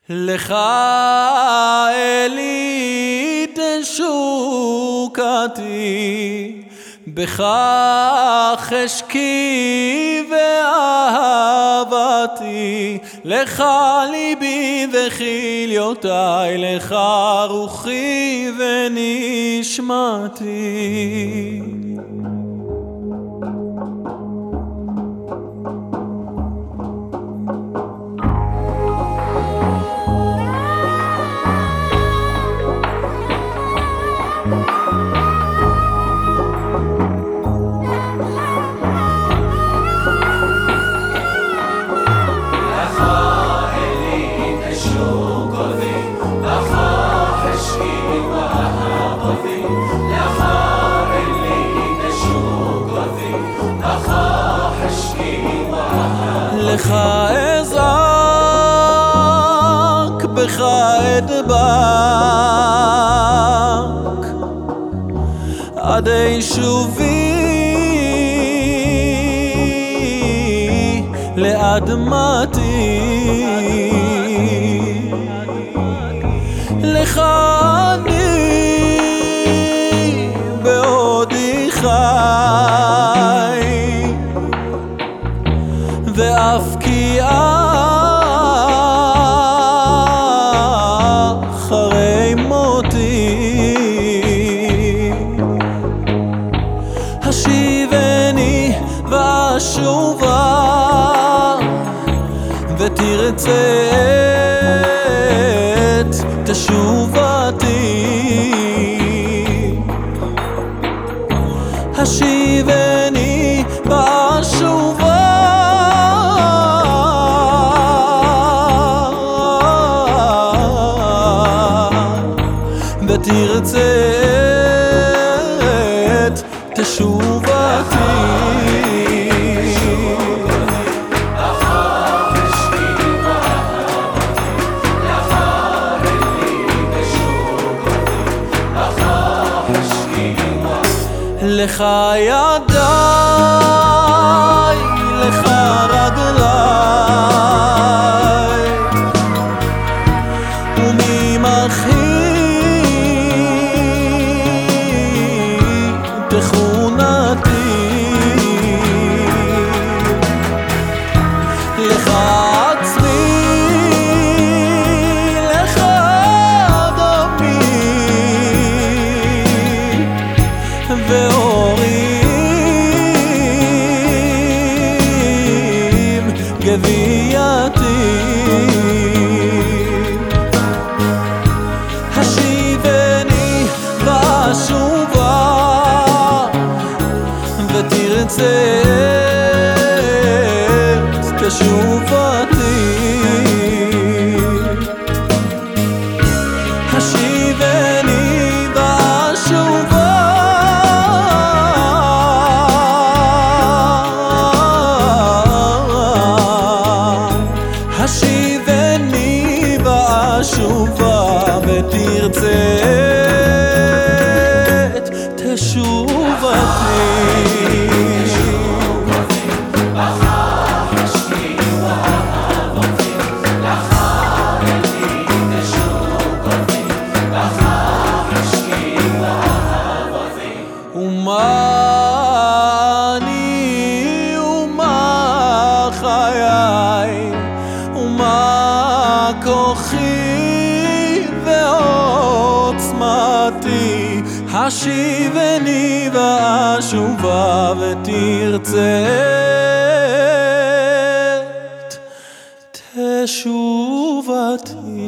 לך אלי תשוקתי, בך חשקי ואהבתי, לך ליבי וכליותי, לך רוחי ונשמתי. לך אזעק, בך אדבק, עדי שובי לאדמתי. לך אני בעודי חי, ואף כי אחרי מותי, השיבני ואשובה ותרצה את תשובתי. השיבני ואשובה ותרצה את תשובתי. לך ידיי, לך רגליי, וממחי תכונתי. לך עצמי, לך דמי ואורים גווייתי. השיבני ואשובה ותרצה את תשובתי. השיבני ואשובה השיבני ואשובה ותרצה את תשובתי. ומה אני ומה חיי ומה כוחי ועוצמתי, השיבני ואשובה ותרצה את תשובתי.